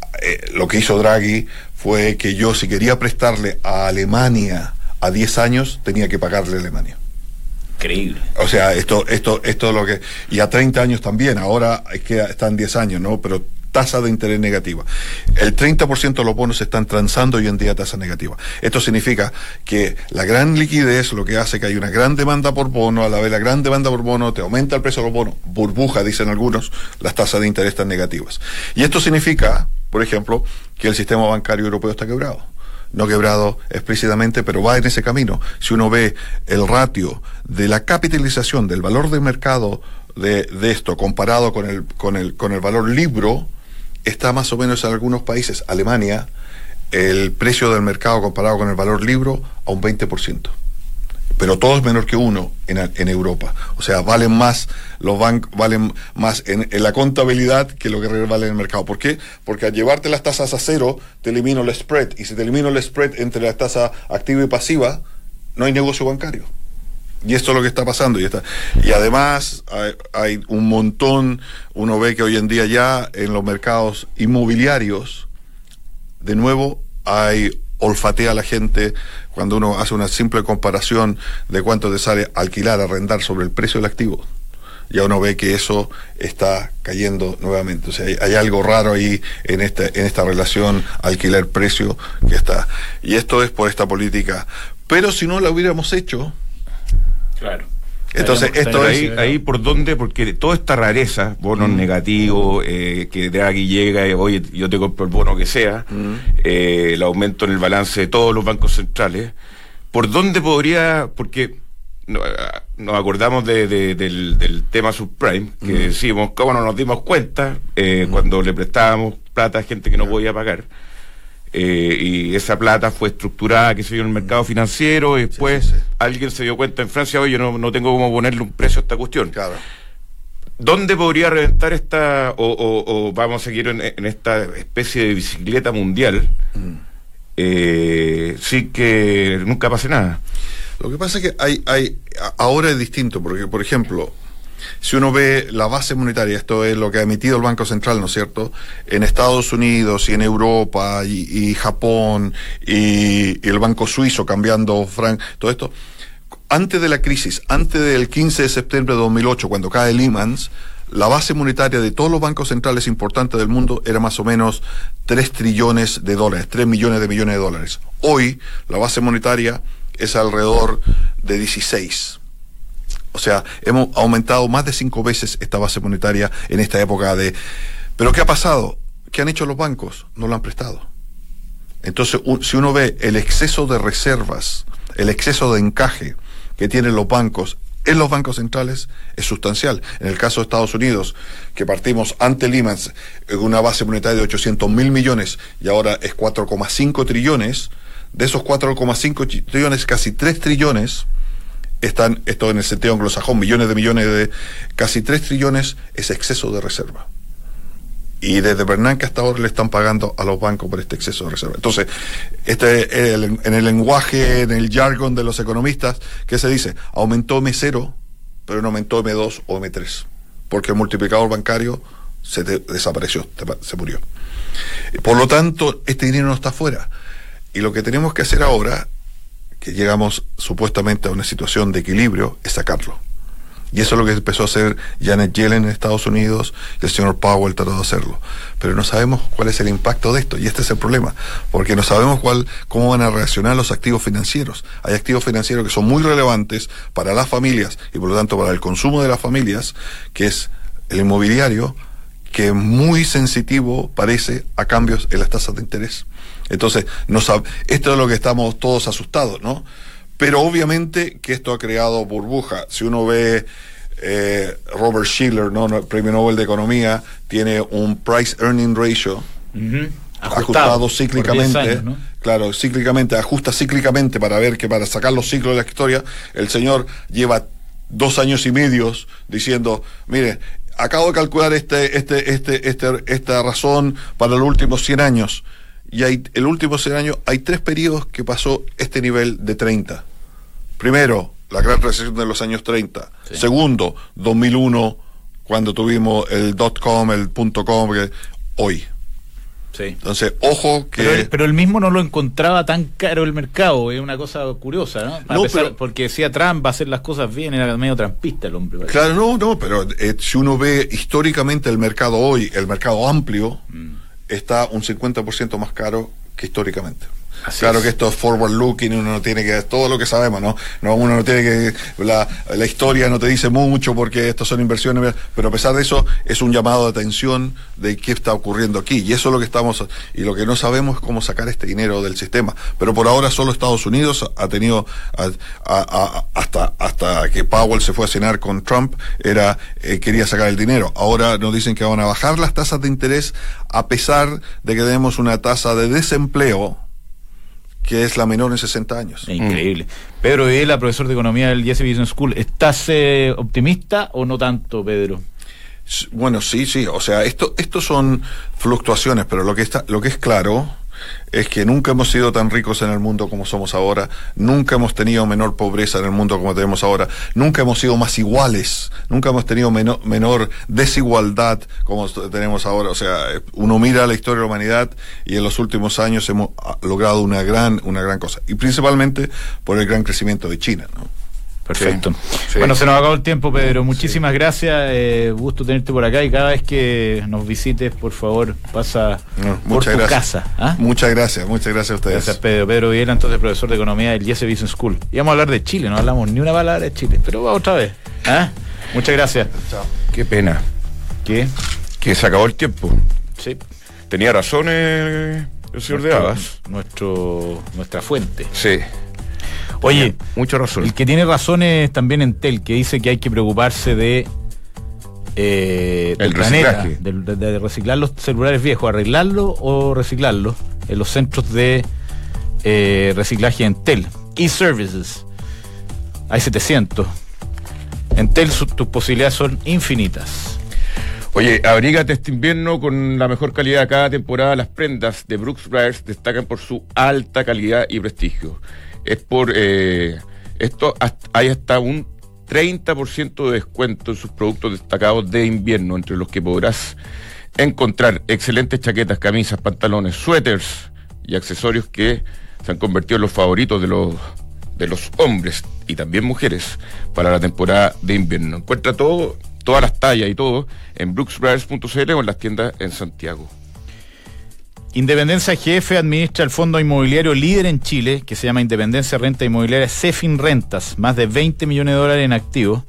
lo que hizo Draghi fue que yo, si quería prestarle a Alemania a 10 años, tenía que pagarle a Alemania. Increíble. O sea, esto es lo que... Y a 30 años también, ahora es que están 10 años, ¿no? Pero tasa de interés negativa. El 30% de los bonos se están transando hoy en día a tasa negativa. Esto significa que la gran liquidez lo que hace que hay una gran demanda por bono, a la vez la gran demanda por bono te aumenta el precio de los bonos, burbuja, dicen algunos, las tasas de interés están negativas. Y esto significa, por ejemplo, que el sistema bancario europeo está quebrado. No quebrado explícitamente, pero va en ese camino. Si uno ve el ratio de la capitalización del valor de mercado de esto comparado con el valor libro, está más o menos en algunos países. Alemania, el precio del mercado comparado con el valor libro a un 20%. Pero todo es menor que 1 en Europa. O sea, valen más, los bancos valen más en la contabilidad que lo que vale en el mercado. ¿Por qué? Porque al llevarte las tasas a cero, te elimino el spread. Y si te elimino el spread entre la tasa activa y pasiva, no hay negocio bancario. Y esto es lo que está pasando. Y además hay un montón, uno ve que hoy en día ya en los mercados inmobiliarios, de nuevo olfatea a la gente cuando uno hace una simple comparación de cuánto te sale alquilar, arrendar sobre el precio del activo. Ya uno ve que eso está cayendo nuevamente. O sea, hay algo raro ahí en esta relación alquiler-precio que está. Y esto es por esta política. Pero si no la hubiéramos hecho... Claro. Entonces, esto es ahí por dónde, porque toda esta rareza, bonos negativos, que Draghi llega y, oye, yo te compro el bono que sea, el aumento en el balance de todos los bancos centrales, ¿por dónde podría? Porque nos acordamos del tema subprime, que decimos, ¿cómo no nos dimos cuenta cuando le prestábamos plata a gente que no podía pagar? Y esa plata fue estructurada, que se dio en el mercado financiero, y después alguien se dio cuenta en Francia, oye, yo no tengo cómo ponerle un precio a esta cuestión. Claro. ¿Dónde podría reventar esta, o vamos a seguir en esta especie de bicicleta mundial sin que nunca pase nada? Lo que pasa es que ahora es distinto, porque, por ejemplo, si uno ve la base monetaria, esto es lo que ha emitido el Banco Central, ¿no es cierto?, en Estados Unidos y en Europa y Japón y el Banco Suizo cambiando franc, todo esto, antes de la crisis, antes del 15 de septiembre de 2008, cuando cae Lehman, la base monetaria de todos los bancos centrales importantes del mundo era más o menos 3 trillones de dólares, 3 millones de dólares. Hoy, la base monetaria es alrededor de 16. O sea, hemos aumentado más de 5 veces esta base monetaria en esta época de... ¿Pero qué ha pasado? ¿Qué han hecho los bancos? No lo han prestado. Entonces, si uno ve el exceso de reservas, el exceso de encaje que tienen los bancos en los bancos centrales, es sustancial. En el caso de Estados Unidos, que partimos ante Lehman en una base monetaria de 800.000 millones y ahora es 4,5 trillones, de esos 4,5 trillones, casi 3 trillones... están, esto en el sentido anglosajón, millones de casi 3 trillones es exceso de reserva. Y desde Bernanke hasta ahora le están pagando a los bancos por este exceso de reserva. Entonces, en el lenguaje, en el jargon de los economistas, ¿qué se dice? Aumentó M0, pero no aumentó M2 o M3, porque el multiplicador bancario desapareció, se murió. Por lo tanto, este dinero no está afuera. Y lo que tenemos que hacer ahora, que llegamos supuestamente a una situación de equilibrio, es sacarlo. Y eso es lo que empezó a hacer Janet Yellen en Estados Unidos, y el señor Powell trató de hacerlo. Pero no sabemos cuál es el impacto de esto, y este es el problema, porque no sabemos cómo van a reaccionar los activos financieros. Hay activos financieros que son muy relevantes para las familias, y por lo tanto para el consumo de las familias, que es el inmobiliario, que es muy sensitivo, parece, a cambios en las tasas de interés. Entonces, esto es lo que estamos todos asustados, ¿no? Pero obviamente que esto ha creado burbuja. Si uno ve Robert Shiller, ¿no?, el Premio Nobel de Economía, tiene un Price Earning Ratio ajustado cíclicamente, años, ¿no? Claro, cíclicamente, ajusta cíclicamente para ver que para sacar los ciclos de la historia, el señor lleva 2 años y medio diciendo, mire, acabo de calcular esta razón para los últimos 100 años. Y el último 100 años hay 3 periodos que pasó este nivel de 30. Primero, la gran recesión de los años 30. Sí. Segundo, 2001, cuando tuvimos el .com, el .com, hoy. Sí. Entonces, ojo que... Pero él mismo no lo encontraba tan caro el mercado, es una cosa curiosa, ¿no? Porque decía Trump va a hacer las cosas bien, era medio trampista el hombre. ¿Vale? Claro, pero si uno ve históricamente el mercado hoy, el mercado amplio, está un 50% más caro que históricamente. Así claro es. Que esto es forward looking, uno no tiene que, todo lo que sabemos, ¿no? Uno no tiene que, la historia no te dice mucho porque estos son inversiones, pero a pesar de eso es un llamado de atención de qué está ocurriendo aquí, y eso es lo que estamos, y lo que no sabemos es cómo sacar este dinero del sistema, pero por ahora solo Estados Unidos ha tenido, hasta que Powell se fue a cenar con Trump, quería sacar el dinero. Ahora nos dicen que van a bajar las tasas de interés a pesar de que tenemos una tasa de desempleo que es la menor en 60 años. Increíble. Pedro Videla, profesor de economía del Yessi Business School, ¿estás optimista o no tanto, Pedro? Bueno, sí, o sea, esto son fluctuaciones, pero lo que es claro es que nunca hemos sido tan ricos en el mundo como somos ahora, nunca hemos tenido menor pobreza en el mundo como tenemos ahora, nunca hemos sido más iguales, nunca hemos tenido menor desigualdad como tenemos ahora. O sea, uno mira la historia de la humanidad y en los últimos años hemos logrado una gran cosa, y principalmente por el gran crecimiento de China, ¿no? Perfecto. Sí. Bueno, se nos acabó el tiempo, Pedro. Muchísimas gracias. Gusto tenerte por acá, y cada vez que nos visites, por favor, pasa por tu casa. Muchas gracias a ustedes. Gracias, Pedro. Pedro Videla, entonces profesor de economía del Yessi Business School. Íbamos a hablar de Chile, no hablamos ni una palabra de Chile, pero va otra vez. Muchas gracias. Chao. Qué pena. ¿Qué? Que se acabó el tiempo. Sí. Tenía razón el señor de Abas. Nuestra fuente. Sí. Oye, mucha razón. El que tiene razón es también Entel, que dice que hay que preocuparse del planeta, de reciclar los celulares viejos, arreglarlos o reciclarlos en los centros de reciclaje Entel. E-Services, hay 700. Entel, tus posibilidades son infinitas. Oye, abrígate este invierno con la mejor calidad. Cada temporada las prendas de Brooks Brothers destacan por su alta calidad y prestigio. Es por esto, hay hasta un 30% de descuento en sus productos destacados de invierno, entre los que podrás encontrar excelentes chaquetas, camisas, pantalones, suéteres y accesorios que se han convertido en los favoritos de los hombres y también mujeres para la temporada de invierno. Encuentra todas las tallas y todo en brooksbrothers.cl o en las tiendas en Santiago. Independencia GF administra el fondo inmobiliario líder en Chile, que se llama Independencia Renta Inmobiliaria Cefin Rentas, más de $20 millones en activos.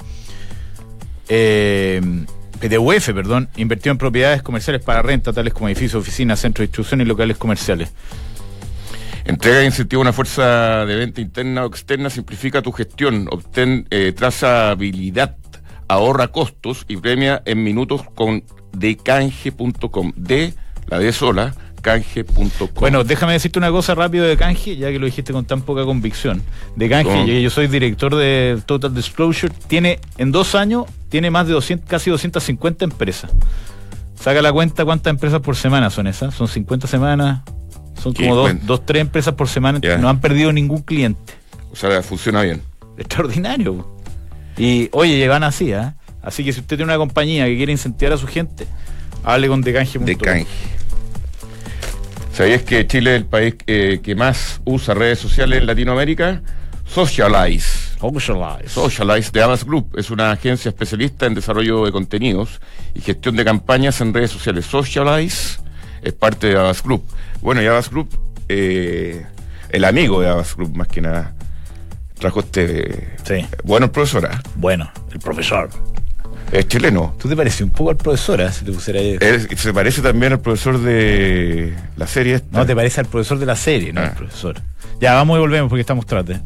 PTUF, invirtió en propiedades comerciales para renta, tales como edificios, oficinas, centros de distribución y locales comerciales. Entrega e incentiva una fuerza de venta interna o externa, simplifica tu gestión, obtén trazabilidad, ahorra costos y premia en minutos con decanje.com. La D sola, canje.com. Bueno, déjame decirte una cosa rápido de Canje, ya que lo dijiste con tan poca convicción. De Canje, yo soy director de Total Disclosure, en 2 años tiene más de casi 250 empresas. Saca la cuenta cuántas empresas por semana son esas. Son 50 semanas, son como 3 empresas por semana. Yeah. No han perdido ningún cliente. O sea, funciona bien. Extraordinario. Y oye, van así, Así que si usted tiene una compañía que quiere incentivar a su gente, hable con Decanje.com. Decanje. ¿Sabías que Chile es el país que más usa redes sociales en Latinoamérica? Socialize de Avas Group es una agencia especialista en desarrollo de contenidos y gestión de campañas en redes sociales. Socialize es parte de Avas Group. Bueno, y Avas Group, el amigo de Avas Group más que nada, trajo Sí. Bueno, el profesor. Bueno, el profesor. Es chileno. ¿Tú te pareces un poco al profesor, si te pusiera ahí? Se parece también al profesor de la serie esta. No, te parece al profesor de la serie, no al profesor. Ya, vamos y volvemos porque estamos tarde.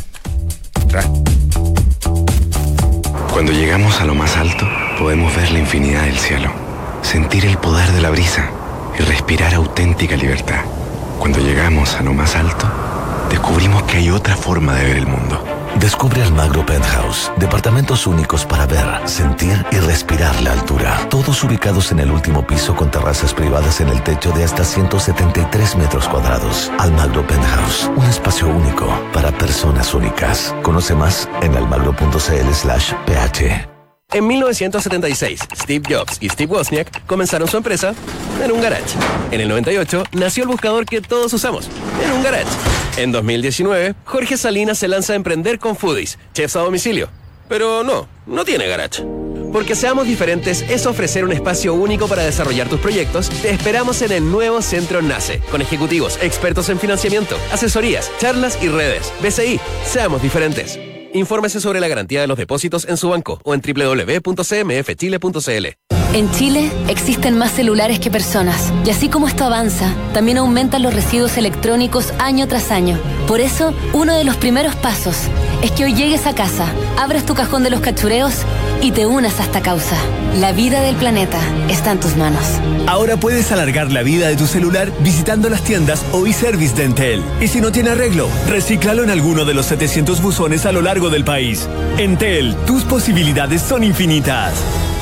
Cuando llegamos a lo más alto, podemos ver la infinidad del cielo, sentir el poder de la brisa y respirar auténtica libertad. Cuando llegamos a lo más alto, descubrimos que hay otra forma de ver el mundo, Descubre Almagro Penthouse. Departamentos únicos para ver, sentir y respirar la altura. Todos ubicados en el último piso con terrazas privadas en el techo de hasta 173 metros cuadrados. Almagro Penthouse. Un espacio único para personas únicas. Conoce más en almagro.cl/ph. En 1976, Steve Jobs y Steve Wozniak comenzaron su empresa en un garage. En el 98 nació el buscador que todos usamos, en un garage. En 2019, Jorge Salinas se lanza a emprender con Foodies, chefs a domicilio. Pero no tiene garage. Porque Seamos Diferentes es ofrecer un espacio único para desarrollar tus proyectos. Te esperamos en el nuevo Centro NACE, con ejecutivos, expertos en financiamiento, asesorías, charlas y redes. BCI, Seamos Diferentes. Infórmese sobre la garantía de los depósitos en su banco o en www.cmfchile.cl. En Chile existen más celulares que personas, y así como esto avanza, también aumentan los residuos electrónicos año tras año. Por eso, uno de los primeros pasos es que hoy llegues a casa, abras tu cajón de los cachureos y te unas a esta causa. La vida del planeta está en tus manos. Ahora puedes alargar la vida de tu celular visitando las tiendas o e-service de Entel. Y si no tiene arreglo, recíclalo en alguno de los 700 buzones a lo largo del país. Entel, tus posibilidades son infinitas.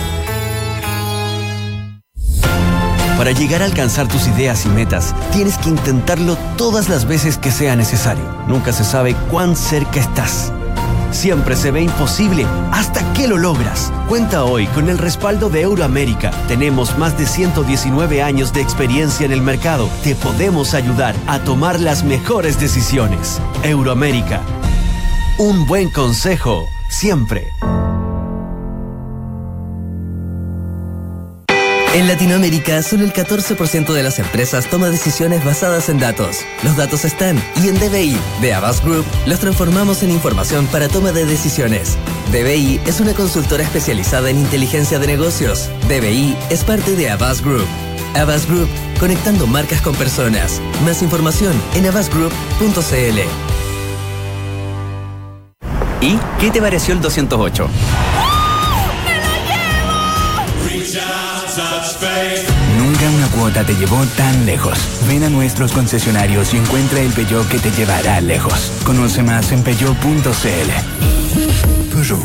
Para llegar a alcanzar tus ideas y metas, tienes que intentarlo todas las veces que sea necesario. Nunca se sabe cuán cerca estás. Siempre se ve imposible hasta que lo logras. Cuenta hoy con el respaldo de Euroamérica. Tenemos más de 119 años de experiencia en el mercado. Te podemos ayudar a tomar las mejores decisiones. Euroamérica. Un buen consejo, siempre. En Latinoamérica, solo el 14% de las empresas toma decisiones basadas en datos. Los datos están, y en DBI, de Avast Group, los transformamos en información para toma de decisiones. DBI es una consultora especializada en inteligencia de negocios. DBI es parte de Avast Group. Avast Group, conectando marcas con personas. Más información en avastgroup.cl. ¿Y qué te pareció el 208? Nunca una cuota te llevó tan lejos. Ven a nuestros concesionarios y encuentra el Peugeot que te llevará lejos. Conoce más en peugeot.cl. Peugeot.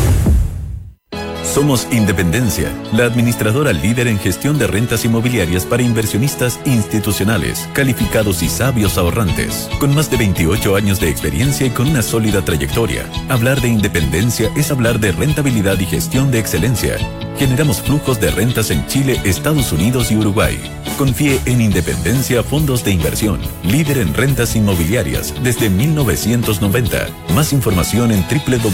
Somos Independencia, la administradora líder en gestión de rentas inmobiliarias para inversionistas institucionales, calificados y sabios ahorrantes. Con más de 28 años de experiencia y con una sólida trayectoria, hablar de independencia es hablar de rentabilidad y gestión de excelencia. Generamos flujos de rentas en Chile, Estados Unidos y Uruguay. Confíe en Independencia Fondos de Inversión, líder en rentas inmobiliarias desde 1990. Más información en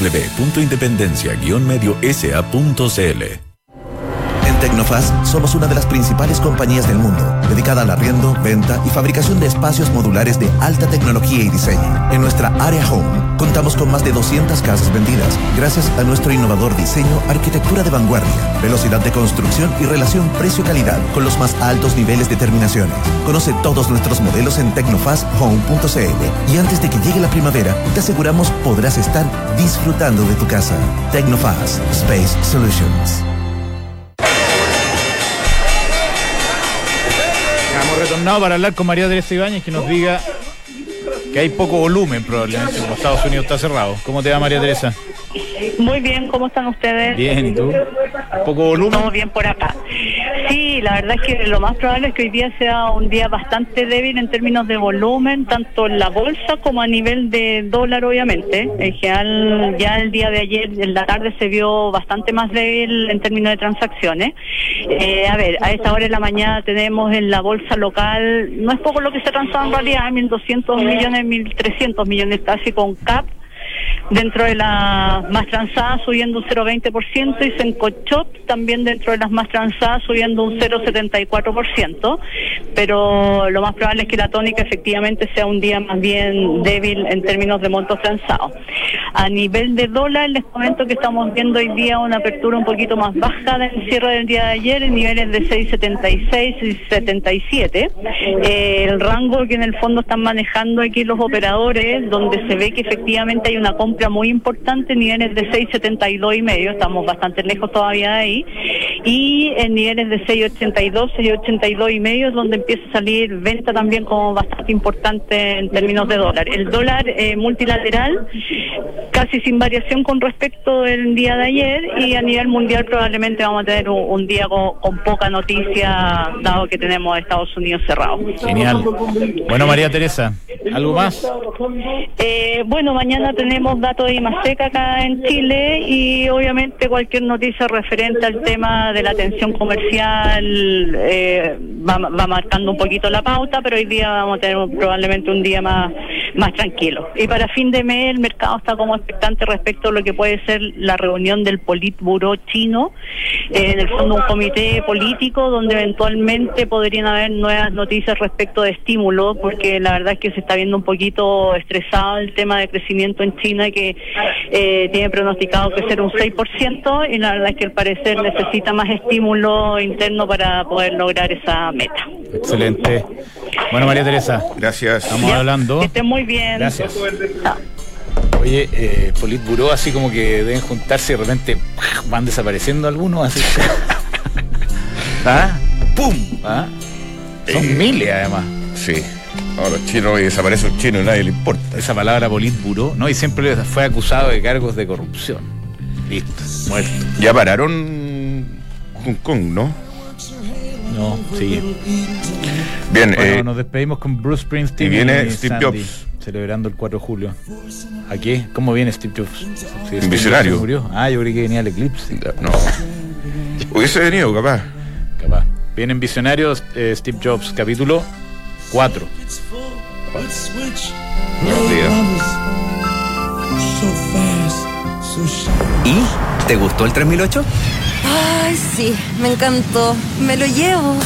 www.independencia-mediosa.cl. En Tecnofast somos una de las principales compañías del mundo, dedicada al arriendo, venta y fabricación de espacios modulares de alta tecnología y diseño. En nuestra área Home contamos con más de 200 casas vendidas, gracias a nuestro innovador diseño, arquitectura de vanguardia, velocidad de construcción y relación precio-calidad con los más altos niveles de terminaciones. Conoce todos nuestros modelos en tecnofasthome.cl y antes de que llegue la primavera, te aseguramos podrás estar disfrutando de tu casa. Tecnofast Space Solutions. Hemos retornado para hablar con María Teresa Ibáñez, que nos diga que hay poco volumen probablemente, como Estados Unidos está cerrado. ¿Cómo te va, María Teresa? Muy bien, ¿cómo están ustedes? Bien, ¿y tú? ¿Poco volumen? Estamos bien por acá. Sí, la verdad es que lo más probable es que hoy día sea un día bastante débil en términos de volumen, tanto en la bolsa como a nivel de dólar, obviamente. En general, ya el día de ayer, en la tarde, se vio bastante más débil en términos de transacciones. A ver, a esta hora de la mañana tenemos en la bolsa local, no es poco lo que se ha transado en realidad, 1.200 millones, 1.300 millones casi con CAP. Dentro de las más transadas subiendo un 0,20% y Sencochop también dentro de las más transadas subiendo un 0,74%, pero lo más probable es que la tónica efectivamente sea un día más bien débil en términos de montos transados. A nivel de dólar les comento que estamos viendo hoy día una apertura un poquito más baja del cierre del día de ayer en niveles de 6,76 y 6,77. El rango que en el fondo están manejando aquí los operadores, donde se ve que efectivamente hay una compra muy importante, niveles de 6.72,5, estamos bastante lejos todavía de ahí, y en niveles de 6.82, 6.82,5 es donde empieza a salir venta también como bastante importante en términos de dólar. El dólar multilateral casi sin variación con respecto del día de ayer, y a nivel mundial probablemente vamos a tener un día con poca noticia, dado que tenemos a Estados Unidos cerrado. Genial. Bueno, María Teresa, ¿algo más? Bueno, mañana tenemos datos de IMASEC acá en Chile, y obviamente cualquier noticia referente al tema de la tensión comercial va marcando un poquito la pauta, pero hoy día vamos a tener probablemente un día más tranquilo. Y para fin de mes el mercado está como expectante respecto a lo que puede ser la reunión del Politburo chino, en el fondo un comité político donde eventualmente podrían haber nuevas noticias respecto de estímulo, porque la verdad es que se está viendo un poquito estresado el tema de crecimiento en China, que tiene pronosticado crecer un 6%, y la verdad es que al parecer necesita más estímulo interno para poder lograr esa meta. Excelente. Bueno, María Teresa, gracias. Estamos hablando. Que estén muy bien. Gracias. Oye, Politburó, así como que deben juntarse y de repente van desapareciendo algunos, así. ¿Ah? ¡Pum! ¿Ah? Son miles, además. Sí. Ahora, chino, y desaparece un chino y a nadie le importa. Esa palabra Politburó, ¿no? Y siempre fue acusado de cargos de corrupción. Listo, muerto. Ya pararon Hong Kong, ¿no? No, sigue. Bien, bueno, nos despedimos con Bruce Springsteen. Y viene y Steve Sandy, Jobs. celebrando el 4 de julio. ¿A qué? ¿Cómo viene Steve Jobs? Sí, Un visionario. Jobs murió. Ah, yo creí que venía el eclipse. No. Hubiese venido, capaz. Vienen Visionarios, Steve Jobs, capítulo 4. Buenos días. ¿Y? ¿Te gustó el 3008? Ay, sí, me encantó. Me lo llevo.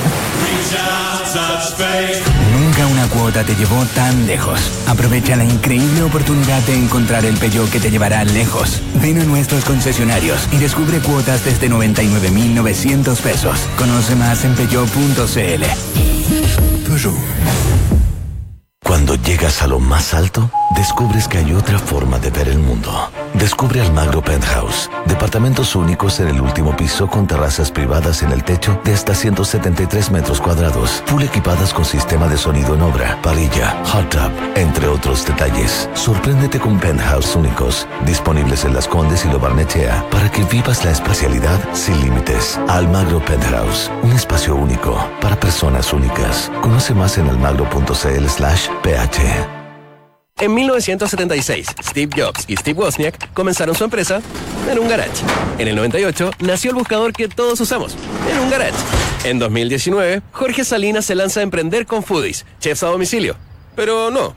Nunca una cuota te llevó tan lejos. Aprovecha la increíble oportunidad de encontrar el Peugeot que te llevará lejos. Ven a nuestros concesionarios y descubre cuotas desde 99.900 pesos. Conoce más en peugeot.cl. Peugeot. Cuando llegas a lo más alto, descubres que hay otra forma de ver el mundo. Descubre Almagro Penthouse. Departamentos únicos en el último piso con terrazas privadas en el techo de hasta 173 metros cuadrados. Full equipadas con sistema de sonido en obra, parrilla, hot tub, entre otros detalles. Sorpréndete con Penthouse únicos, disponibles en Las Condes y Lo Barnechea, para que vivas la espacialidad sin límites. Almagro Penthouse, un espacio único para personas únicas. Conoce más en almagro.cl/ph. En 1976, Steve Jobs y Steve Wozniak comenzaron su empresa en un garage. En el 98 nació el buscador que todos usamos, en un garage. En 2019, Jorge Salinas se lanza a emprender con Foodies, chefs a domicilio. Pero no,